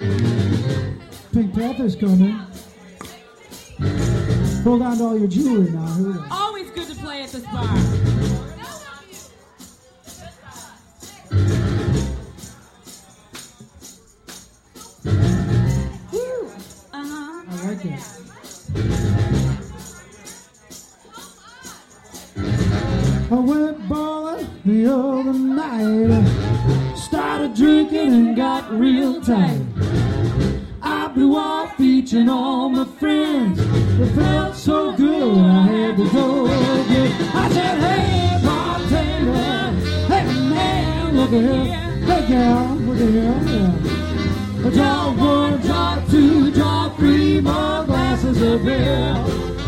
Pink Panther's coming. Hold on to all your jewelry now. Here we go. Always good to play at this bar. I like it. I went bowling the other night. Started drinking and got real tight. I blew off each and all my friends. It felt so good I had to go again. I said, hey, bartender, hey, man, look at here. Hey, gal, look at here. Yeah. Draw one, draw two, draw three more glasses of beer.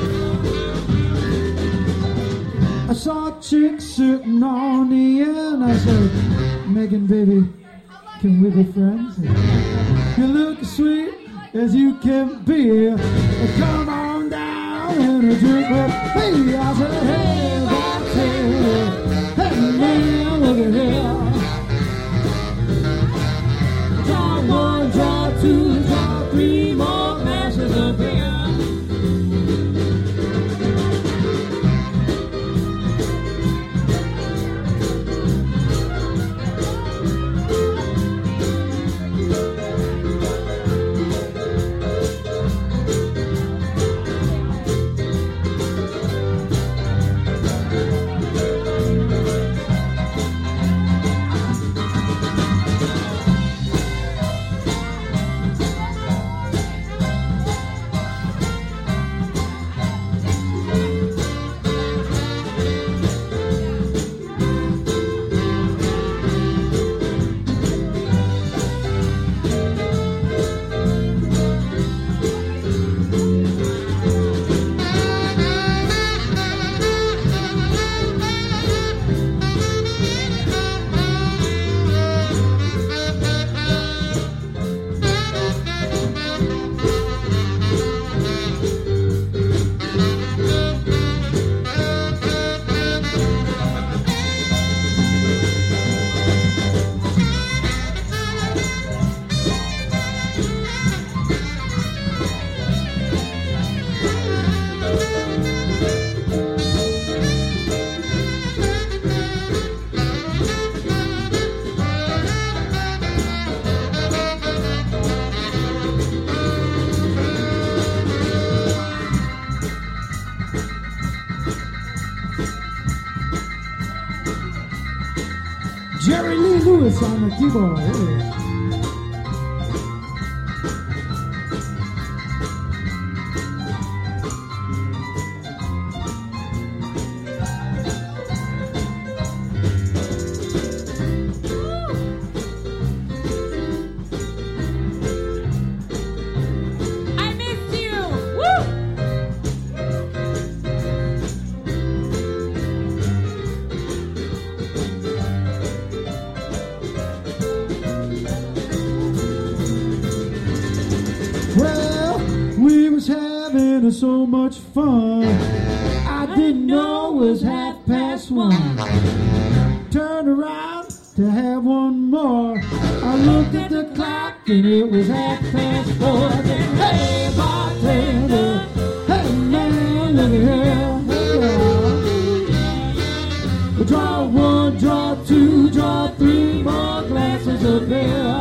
I saw a chick sitting on the end. I said, Megan, baby, can we be friends? You look as sweet as you can be. Come on down and a drink with me. I said, hey, bartender, hey, man, look at here. Draw one, draw two, draw three more glasses of beer. Jerry Lee Lewis on the keyboard. Hey. So much fun. I didn't know it was 1:30. Turned around to have one more. I looked at the clock and it was 4:30. Hey, bartender, hey man, look at here. Draw one, draw two, draw three more glasses of beer.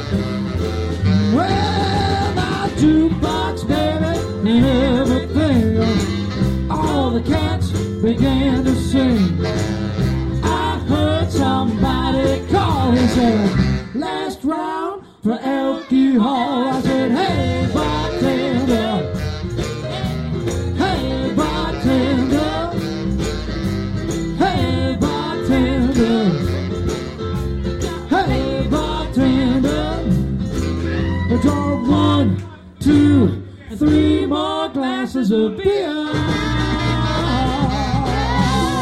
Well, my jukebox, baby, and everything, all the cats began to sing. I heard somebody call and said, last round for Elkie Hall. I said, hey bartender, hey bartender, hey bartender, hey bartender. Draw one, two, three more glasses of beer. Yeah,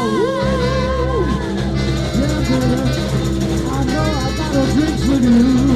baby. I know I got a drink for you.